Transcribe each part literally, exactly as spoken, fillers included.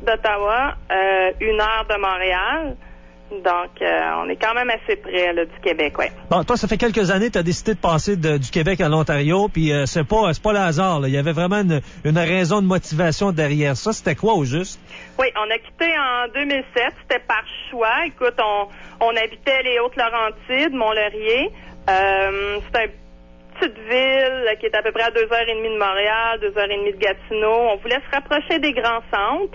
d'Ottawa, euh, une heure de Montréal. Donc, euh, on est quand même assez près là, du Québec, oui. Bon, toi, ça fait quelques années que tu as décidé de passer de, du Québec à l'Ontario, puis euh, c'est pas c'est pas le hasard. Là. Il y avait vraiment une, une raison de motivation derrière ça. C'était quoi, au juste? Oui, on a quitté en deux mille sept. C'était par choix. Écoute, on, on habitait les Hautes-Laurentides, Mont-Laurier. Euh, c'est une petite ville qui est à peu près à deux heures trente de Montréal, deux heures trente de Gatineau. On voulait se rapprocher des grands centres.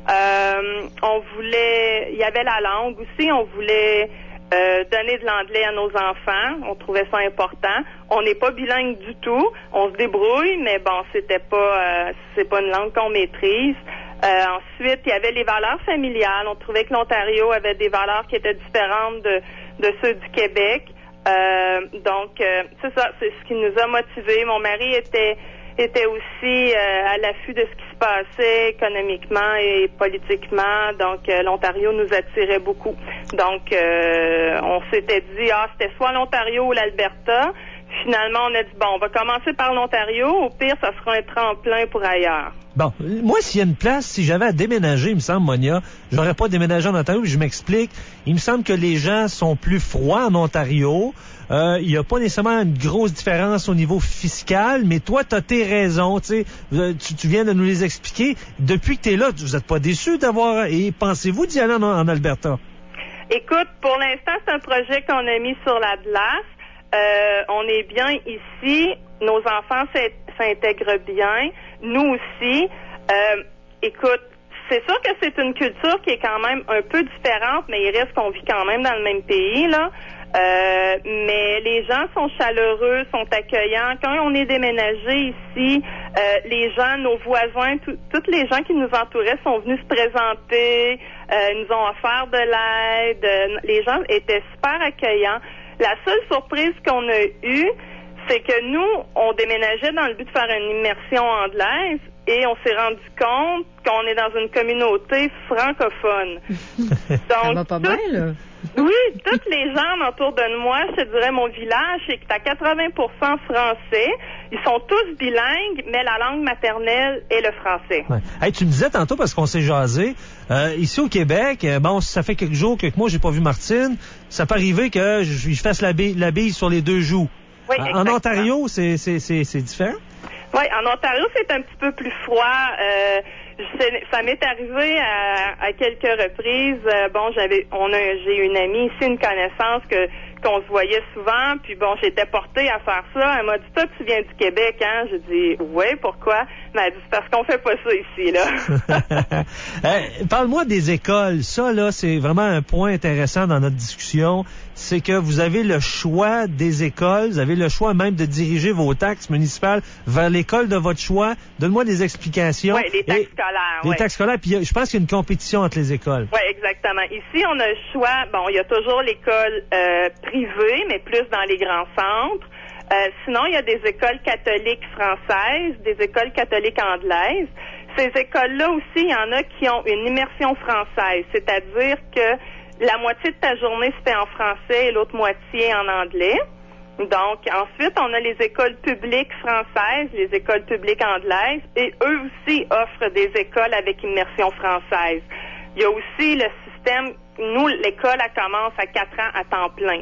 Euh, on voulait, il y avait la langue aussi, on voulait euh, donner de l'anglais à nos enfants, on trouvait ça important. On n'est pas bilingue du tout, on se débrouille, mais bon, c'était pas, euh, c'est pas une langue qu'on maîtrise. Euh, ensuite, il y avait les valeurs familiales. On trouvait que l'Ontario avait des valeurs qui étaient différentes de, de ceux du Québec. Euh, donc, euh, c'est ça, c'est ce qui nous a motivés. Mon mari était était aussi euh, à l'affût de ce qui se passait économiquement et politiquement. Donc, euh, l'Ontario nous attirait beaucoup. Donc, euh, on s'était dit, ah, c'était soit l'Ontario ou l'Alberta. Finalement, on a dit, bon, on va commencer par l'Ontario. Au pire, ça sera un tremplin pour ailleurs. Bon, moi, s'il y a une place, si j'avais à déménager, il me semble, Monia, j'aurais pas déménagé en Ontario, puis je m'explique. Il me semble que les gens sont plus froids en Ontario. Euh, il n'y a pas nécessairement une grosse différence au niveau fiscal, mais toi, tu as tes raisons, tu sais. Tu, tu viens de nous les expliquer. Depuis que tu es là, vous n'êtes pas déçus d'avoir... Et pensez-vous d'y aller en, en Alberta? Écoute, pour l'instant, c'est un projet qu'on a mis sur la glace. Euh, on est bien ici. Nos enfants s'intègrent bien. Nous aussi. Euh, écoute, c'est sûr que c'est une culture qui est quand même un peu différente, mais il reste qu'on vit quand même dans le même pays, là. Euh, mais les gens sont chaleureux, sont accueillants. Quand on est déménagé ici, euh, les gens, nos voisins, tous les gens qui nous entouraient sont venus se présenter, euh, nous ont offert de l'aide. Euh, les gens étaient super accueillants. La seule surprise qu'on a eue, c'est que nous, on déménageait dans le but de faire une immersion anglaise et on s'est rendu compte qu'on est dans une communauté francophone. Donc, ça va pas tout, mal, là. Oui, tous les gens autour de moi, je te dirais mon village, c'est que t'as quatre-vingts pour cent français. Ils sont tous bilingues, mais la langue maternelle est le français. Ouais. Hey, tu me disais tantôt, parce qu'on s'est jasé, euh, ici au Québec, euh, bon, ça fait quelques jours que moi j'ai pas vu Martine, ça peut arriver que je, je fasse la bille, la bille sur les deux joues. Oui, en, en Ontario, c'est, c'est, c'est, c'est différent? Oui, en Ontario, c'est un petit peu plus froid. Euh, ça m'est arrivé à, à quelques reprises. Euh, bon, j'avais, on a, j'ai une amie ici, une connaissance que qu'on se voyait souvent. Puis bon, j'étais portée à faire ça. Elle m'a dit, toi, tu viens du Québec, hein? J'ai dit, oui, pourquoi? Elle m'a dit, c'est parce qu'on fait pas ça ici, là. hey, parle-moi des écoles. Ça, là, c'est vraiment un point intéressant dans notre discussion. C'est que vous avez le choix des écoles. Vous avez le choix même de diriger vos taxes municipales vers l'école de votre choix. Donne-moi des explications. Oui, les taxes Et, scolaires. Les ouais. taxes scolaires. Puis je pense qu'il y a une compétition entre les écoles. Oui, exactement. Ici, on a le choix. Bon, il y a toujours l'école euh, privée, mais plus dans les grands centres. Euh, sinon, il y a des écoles catholiques françaises, des écoles catholiques anglaises. Ces écoles-là aussi, il y en a qui ont une immersion française, c'est-à-dire que la moitié de ta journée se fait en français et l'autre moitié en anglais. Donc, ensuite, on a les écoles publiques françaises, les écoles publiques anglaises, et eux aussi offrent des écoles avec immersion française. Il y a aussi le système, nous, l'école, elle commence à quatre ans à temps plein.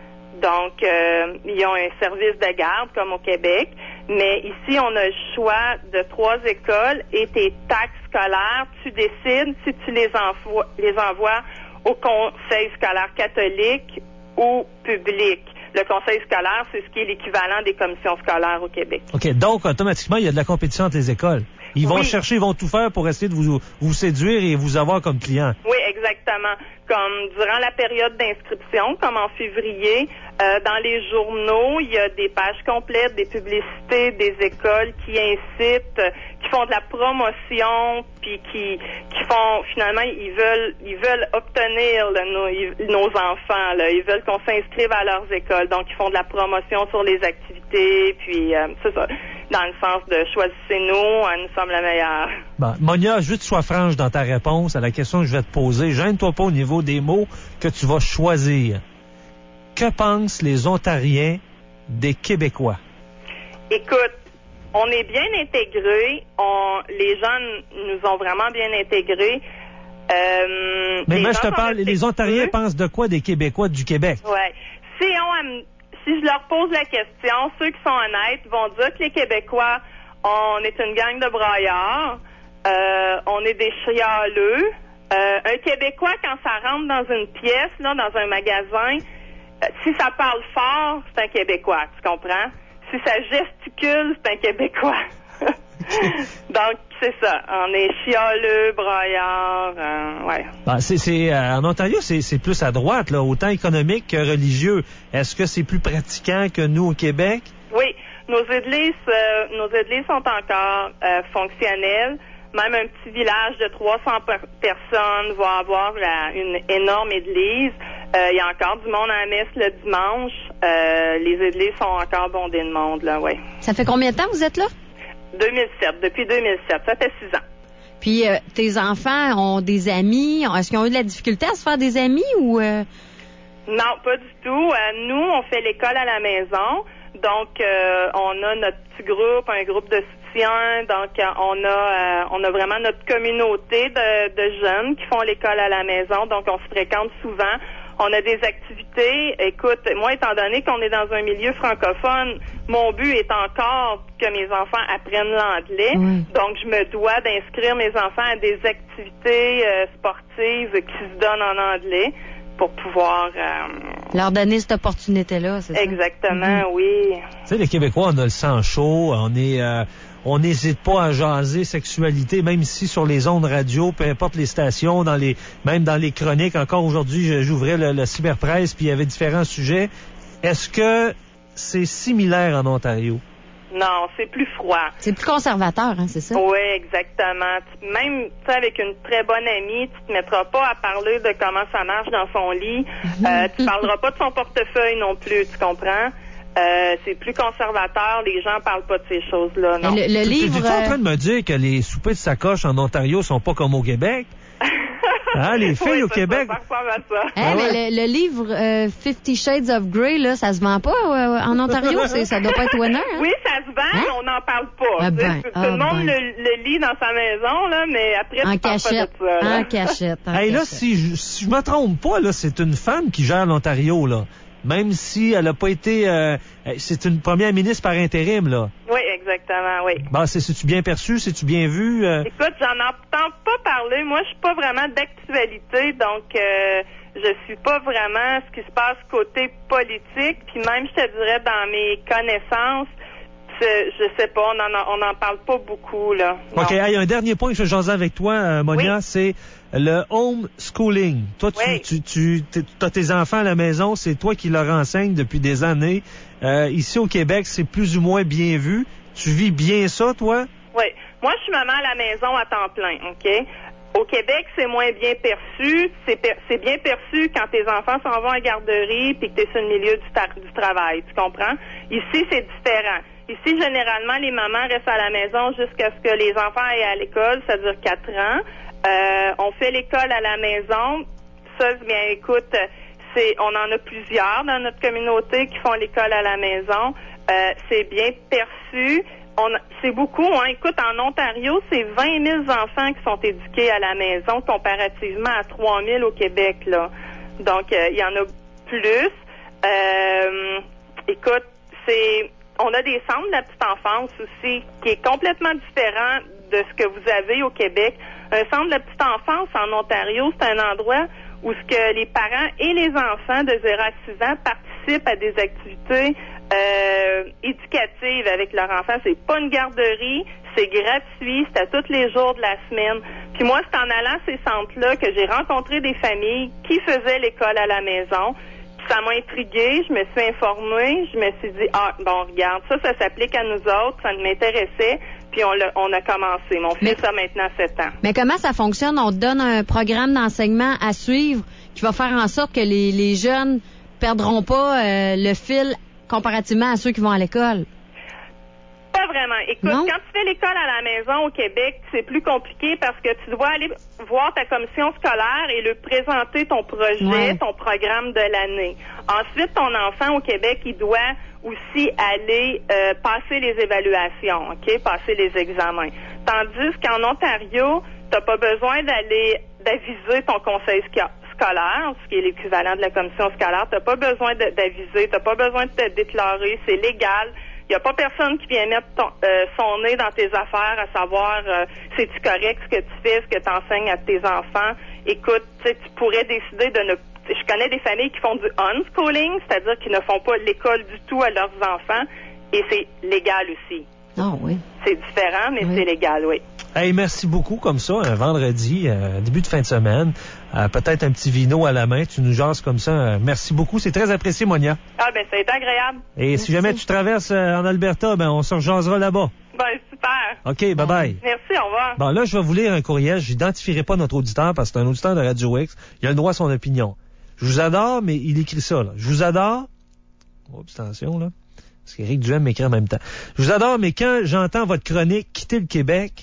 Donc, euh, ils ont un service de garde, comme au Québec, mais ici, on a le choix de trois écoles et tes taxes scolaires, tu décides si tu les envoies, les envoies au conseil scolaire catholique ou public. Le conseil scolaire, c'est ce qui est l'équivalent des commissions scolaires au Québec. OK, donc automatiquement, il y a de la compétition entre les écoles. Ils vont oui. chercher, ils vont tout faire pour essayer de vous, vous séduire et vous avoir comme client. Oui, exactement. Comme durant la période d'inscription, comme en février, euh, dans les journaux, il y a des pages complètes, des publicités, des écoles qui incitent, qui font de la promotion, puis qui qui font finalement ils veulent ils veulent obtenir là, nos, nos enfants, là, ils veulent qu'on s'inscrive à leurs écoles, donc ils font de la promotion sur les activités, puis euh, c'est ça, dans le sens de choisissez-nous, hein, nous sommes la meilleure. Bon, Monia, je veux que tu sois franche dans ta réponse à la question que je vais te poser. Gêne-toi pas au niveau des mots que tu vas choisir. Que pensent les Ontariens des Québécois? Écoute, on est bien intégrés. On, les gens nous ont vraiment bien intégrés. Euh, Mais moi, je te parle, les Ontariens pensent de quoi des Québécois du Québec? Ouais. Si on, si je leur pose la question, ceux qui sont honnêtes vont dire que les Québécois, on est une gang de braillards, euh, on est des chialeux. Euh, un Québécois, quand ça rentre dans une pièce, là, dans un magasin, euh, si ça parle fort, c'est un Québécois, tu comprends? Si ça gesticule, c'est un Québécois. Donc, c'est ça. On est chialeux, braillards, euh, ouais. Ben, c'est, c'est, euh, en Ontario, c'est, c'est plus à droite, là, autant économique que religieux. Est-ce que c'est plus pratiquant que nous au Québec? Oui. Nos églises, euh, nos églises sont encore euh, fonctionnelles. Même un petit village de trois cents personnes va avoir la, une énorme église. Euh, il y a encore du monde à la messe le dimanche. Euh, les églises sont encore bondées de monde, là, oui. Ça fait combien de temps vous êtes là? deux mille sept, depuis deux mille sept. Ça fait six ans. Puis, euh, tes enfants ont des amis. Est-ce qu'ils ont eu de la difficulté à se faire des amis ou... Euh... Non, pas du tout. Euh, nous, on fait l'école à la maison. Donc, euh, on a notre petit groupe, un groupe de soutien. Donc, euh, on a euh, on a vraiment notre communauté de, de jeunes qui font l'école à la maison. Donc, on se fréquente souvent. On a des activités. Écoute, moi, étant donné qu'on est dans un milieu francophone, mon but est encore que mes enfants apprennent l'anglais. Oui. Donc, je me dois d'inscrire mes enfants à des activités euh, sportives qui se donnent en anglais pour pouvoir... Euh, leur donner cette opportunité-là, c'est ça? Exactement, mm-hmm. oui. Tu sais, les Québécois, on a le sang chaud, on est... Euh, on n'hésite pas à jaser sexualité, même ici sur les ondes radio, peu importe les stations, dans les même dans les chroniques. Encore aujourd'hui, j'ouvrais le, le cyberpresse, puis il y avait différents sujets. Est-ce que c'est similaire en Ontario? Non, c'est plus froid. C'est plus conservateur, hein, c'est ça? Oui, exactement. Même, tu sais, avec une très bonne amie, tu te mettras pas à parler de comment ça marche dans son lit. euh, tu parleras pas de son portefeuille non plus, tu comprends? Euh, c'est plus conservateur, les gens parlent pas de ces choses-là, non. Le, le tu, livre... Tu es en train de me dire que les soupers de sacoche en Ontario sont pas comme au Québec? Hein, les filles oui, au Québec... Ça, ça, à ça. Hey, ah ouais. mais le, le livre euh, Fifty Shades of Grey, là, ça se vend pas euh, en Ontario? C'est, ça doit pas être winner, hein? Oui, ça se vend, hein? Mais on n'en parle pas. Ah ben, tout ah le monde ben. le, le lit dans sa maison, là, mais après, en tu cachette, parles pas de ça. Là. En cachette, en hey, cachette. là, si je, si je me trompe pas, là, c'est une femme qui gère l'Ontario, là. Même si elle a pas été... Euh, c'est une première ministre par intérim, là. Oui, exactement, oui. Bon, c'est, c'est-tu bien perçu? C'est-tu bien vu? Euh... Écoute, j'en entends pas parler. Moi, je suis pas vraiment d'actualité, donc euh, je suis pas vraiment ce qui se passe côté politique. Puis même, je te dirais, dans mes connaissances, je sais pas, on en, on en parle pas beaucoup, là. Non. OK, hey, un dernier point que je vais jaser avec toi, euh, Monia, oui. C'est le homeschooling. Toi, tu, oui. tu, tu, tu as tes enfants à la maison, c'est toi qui leur enseignes depuis des années. Euh, ici au Québec, c'est plus ou moins bien vu. Tu vis bien ça, toi? Oui. Moi, je suis maman à la maison à temps plein, OK? Au Québec, c'est moins bien perçu. C'est, per- c'est bien perçu quand tes enfants s'en vont à la garderie puis que tu es sur le milieu du, ta- du travail, tu comprends? Ici, c'est différent. Ici, généralement, les mamans restent à la maison jusqu'à ce que les enfants aillent à l'école. Ça dure quatre ans. Euh, on fait l'école à la maison. Ça, bien, écoute, c'est, on en a plusieurs dans notre communauté qui font l'école à la maison. Euh, c'est bien perçu. On, c'est beaucoup, hein. Écoute, en Ontario, c'est vingt mille enfants qui sont éduqués à la maison comparativement à trois mille au Québec, là. Donc, euh, il y en a plus. Euh, écoute, c'est... On a des centres de la petite enfance aussi, qui est complètement différent de ce que vous avez au Québec. Un centre de la petite enfance en Ontario, c'est un endroit où ce que les parents et les enfants de zéro à six ans participent à des activités euh, éducatives avec leurs enfants. C'est pas une garderie, c'est gratuit, c'est à tous les jours de la semaine. Puis moi, c'est en allant à ces centres-là que j'ai rencontré des familles qui faisaient l'école à la maison. Ça m'a intriguée, je me suis informée, je me suis dit, ah, bon, regarde, ça, ça s'applique à nous autres, ça m'intéressait, puis on, l'a, on a commencé. Mon fils a maintenant sept ans. Mais comment ça fonctionne? On te donne un programme d'enseignement à suivre qui va faire en sorte que les, les jeunes perdront pas euh, le fil comparativement à ceux qui vont à l'école? Pas vraiment. Écoute, Non. quand tu fais l'école à la maison au Québec, c'est plus compliqué parce que tu dois aller voir ta commission scolaire et lui présenter ton projet, Ouais. ton programme de l'année. Ensuite, ton enfant au Québec, il doit aussi aller euh, passer les évaluations, OK? Passer les examens. Tandis qu'en Ontario, t'as pas besoin d'aller d'aviser ton conseil sca- scolaire, ce qui est l'équivalent de la commission scolaire. T'as pas besoin de, d'aviser, t'as pas besoin de te déclarer, c'est légal. Il n'y a pas personne qui vient mettre ton, euh, son nez dans tes affaires à savoir euh, c'est-tu correct ce que tu fais, ce que tu enseignes à tes enfants. Écoute, tu pourrais décider de ne... Je connais des familles qui font du unschooling, c'est-à-dire qui ne font pas l'école du tout à leurs enfants, et c'est légal aussi. Ah oui. C'est différent, mais Oui. c'est légal, oui. Hey, merci beaucoup, comme ça, un vendredi, euh, début de fin de semaine, euh, peut-être un petit vino à la main, tu nous jases comme ça. Euh, merci beaucoup, c'est très apprécié, Monia. Ah, ben, ça a été agréable. Et Merci. si jamais tu traverses euh, en Alberta, ben on se rejasera là-bas. Ben, super. OK, bye-bye. Merci, au revoir. Bon, là, je vais vous lire un courriel. J'identifierai pas notre auditeur parce que c'est un auditeur de Radio X. Il a le droit à son opinion. Je vous adore, mais il écrit ça, là. Je vous adore. Oups, attention, là. Parce qu'Éric Duhem m'écrit en même temps. Je vous adore, mais quand j'entends votre chronique quitter le Québec,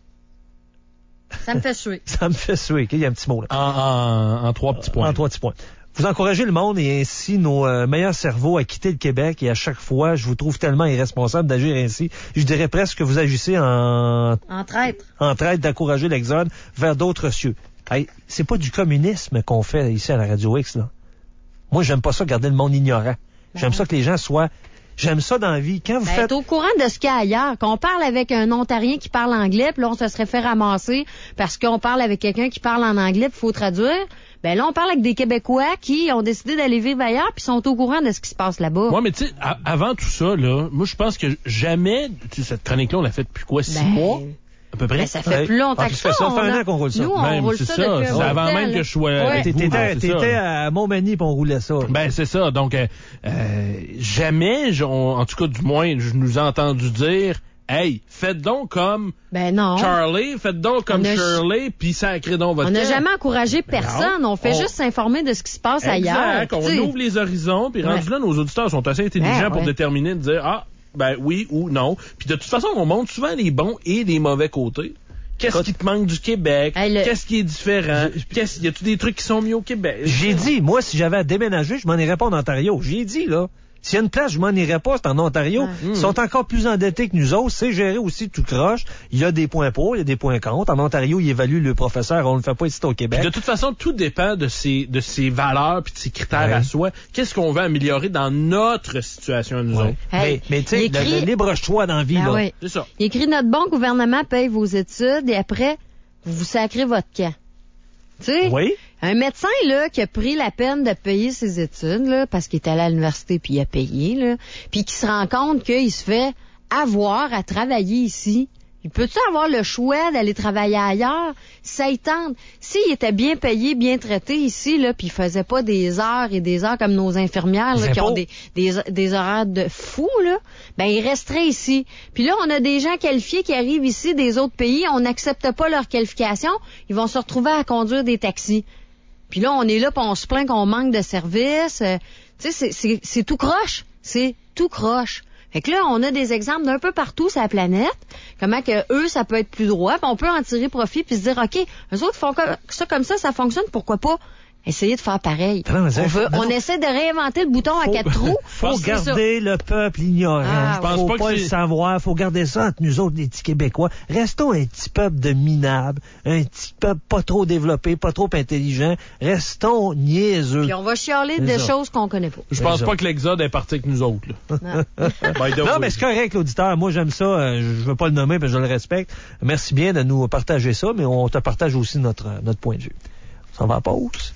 Ça me fait suer. ça me fait suer. Il y a un petit mot, là. En, en, en trois petits points. En trois petits points. Vous encouragez le monde et ainsi nos euh, meilleurs cerveaux à quitter le Québec et à chaque fois, je vous trouve tellement irresponsable d'agir ainsi. Je dirais presque que vous agissez en, En traître. en train d'encourager l'exode vers d'autres cieux. Hey, c'est pas du communisme qu'on fait ici à la Radio X, là. Moi, j'aime pas ça, garder le monde ignorant. J'aime ça que les gens soient... J'aime ça dans la vie. Quand vous Ben, faites... t'es au courant de ce qu'il y a ailleurs. Qu'on parle avec un Ontarien qui parle anglais, puis là, on se serait fait ramasser parce qu'on parle avec quelqu'un qui parle en anglais, puis il faut traduire. Ben là, on parle avec des Québécois qui ont décidé d'aller vivre ailleurs, puis sont au courant de ce qui se passe là-bas. Ouais, mais tu sais, a- avant tout ça, là, moi, je pense que jamais, tu sais, cette chronique-là, on l'a faite depuis quoi, six Ben, mois? À peu près? Ben, ça fait Ouais. plus longtemps Ah, que ça fait ça. ça fait on un a- an qu'on roule ça. Nous, on Même, roule c'est ça, ça. depuis un C'est bout de avant temps, même là. que je sois Ouais. avec vous. T'étais, Ben, c'est ça. t'étais à Montmagny pis on roulait ça. Ben, c'est ça. Donc, euh, euh, jamais, j'- on- en tout cas, du moins, je nous ai entendu dire, hey, faites donc comme Ben non. Charlie, faites donc comme On a- Shirley, puis sacrez donc votre On n'a camp. jamais encouragé personne. On fait On- juste s'informer de ce qui se passe ailleurs. Exact. On Tu sais. ouvre les horizons, puis rendu Ouais. là, nos auditeurs sont assez intelligents Ouais, pour ouais. déterminer, de dire, ah, ben oui ou non. Puis de toute façon, on montre souvent les bons et les mauvais côtés. Qu'est-ce Écoute, qui te manque du Québec? Hey, le- Qu'est-ce qui est différent? Qu'est-ce, y a-tu des trucs qui sont mis au Québec? J'ai dit, moi, si j'avais à déménager, je m'en irais pas en Ontario. J'ai dit, là. S'il y a une place, je m'en irais pas, c'est en Ontario. Ouais. Ils sont encore plus endettés que nous autres. C'est géré aussi tout croche. Il y a des points pour, il y a des points contre. En Ontario, ils évaluent le professeur. On ne le fait pas ici au Puis Québec. de toute façon, tout dépend de ses, de ses valeurs puis de ses critères Ouais. à soi. Qu'est-ce qu'on veut améliorer dans notre situation à nous Ouais. autres? Hey, mais, mais tu sais, il le, écrit- le libre choix dans la vie, Ben là. oui. C'est ça. Il écrit notre bon gouvernement paye vos études et après, vous vous sacrez votre camp. Tu sais? Oui. Un médecin, là, qui a pris la peine de payer ses études, là, parce qu'il est allé à l'université puis il a payé, là, puis qui se rend compte qu'il se fait avoir à travailler ici. Il peut-tu avoir le choix d'aller travailler ailleurs? Ça y tente. S'il était bien payé, bien traité ici, là, puis il faisait pas des heures et des heures comme nos infirmières, là, Des qui ont impôts. des, des, des horaires de fou, là, ben, il resterait ici. Puis là, on a des gens qualifiés qui arrivent ici des autres pays, on n'accepte pas leur qualification, ils vont se retrouver à conduire des taxis. Puis là, on est là, puis on se plaint qu'on manque de services. Euh, tu sais, c'est- c'est c'est tout croche. C'est tout croche. Fait que là, on a des exemples d'un peu partout sur la planète, comment que eux, ça peut être plus droit, puis on peut en tirer profit puis se dire, OK, eux autres font comme- ça comme ça, ça fonctionne, pourquoi pas essayer de faire pareil. Non, mais On, veut, non, on non. essaie de réinventer le bouton à Faut- quatre trous. Faut C'est ça. garder le peuple ignorant. Ah, Je pense faut pas pas, que le c'est- savoir. Faut garder ça entre nous autres, les petits Québécois. Restons un petit peuple de minables, un petit peuple pas trop développé, pas trop intelligent. Restons niaiseux. Puis on va chialer C'est de ça. choses qu'on connaît pas. Je pense C'est pas ça. que l'Exode est parti avec nous autres, là. Non. By the Non, way. mais c'est correct, l'auditeur. Moi, j'aime ça. Euh, Je veux pas le nommer, mais je le respecte. Merci bien de nous partager ça, mais on te partage aussi notre, notre point de vue. Ça va à pause.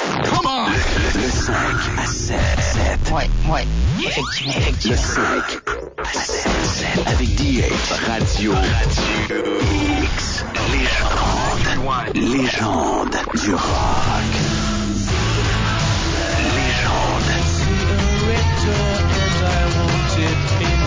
Le cinq à sept. Ouais, ouais, effectivement, effectivement. Le cinq à sept. Avec D H. Radio. Radio. X. Légende. Légende du rock. Légende.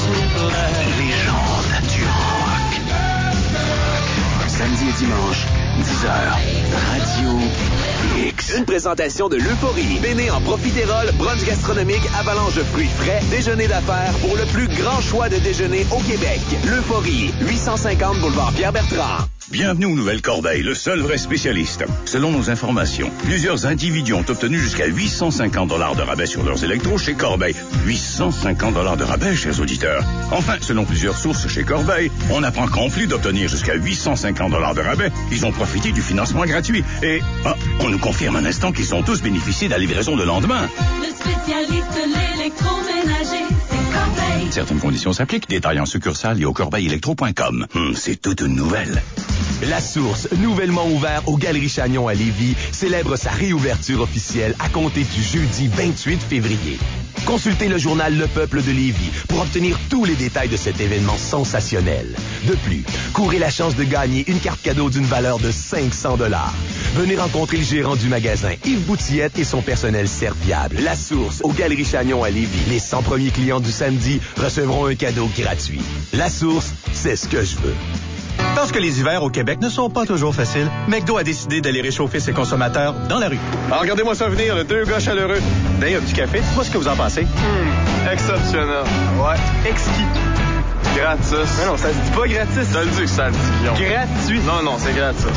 Légende du rock. Samedi et dimanche, dix heures, Radio X. Une présentation de l'Euphorie. Béné en profiterole, brunch gastronomique, avalanche de fruits frais, déjeuner d'affaires pour le plus grand choix de déjeuner au Québec. L'Euphorie, huit cent cinquante boulevard Pierre-Bertrand. Bienvenue aux Nouvelles-Corbeilles, le seul vrai spécialiste. Selon nos informations, plusieurs individus ont obtenu jusqu'à huit cent cinquante dollars de rabais sur leurs électros chez Corbeil. huit cent cinquante dollars de rabais, chers auditeurs. Enfin, selon plusieurs sources chez Corbeil, on apprend qu'en plus d'obtenir jusqu'à huit cent cinquante dollars de rabais, ils ont profité du financement gratuit. Et ah, on nous confirme un instant qu'ils ont tous bénéficié de la livraison le lendemain. Le spécialiste de l'électroménager, c'est Corbeil. Certaines conditions s'appliquent. Détails en succursale et au corbeil électro point com. Hum, c'est toute une nouvelle. La Source, nouvellement ouvert aux Galeries Chagnon à Lévis, célèbre sa réouverture officielle à compter du jeudi vingt-huit février. Consultez le journal Le Peuple de Lévis pour obtenir tous les détails de cet événement sensationnel. De plus, courez la chance de gagner une carte cadeau d'une valeur de cinq cents dollars. Venez rencontrer le gérant du magasin, Yves Boutillette, et son personnel serviable. La Source, aux Galeries Chagnon à Lévis. Les cent premiers clients du samedi recevront un cadeau gratuit. La Source, c'est ce que je veux. Parce que les hivers au Québec ne sont pas toujours faciles, McDo a décidé d'aller réchauffer ses consommateurs dans la rue. Alors regardez-moi ça venir, le deux gars chaleureux. D'ailleurs, un petit café, moi ce que vous en pensez? Mmh, exceptionnel. Ouais, exquis. Gratis. Mais non, ça se dit pas gratis. Je te le dis que ça le dit, Guillaume. Gratuit. Non, non, c'est gratuit.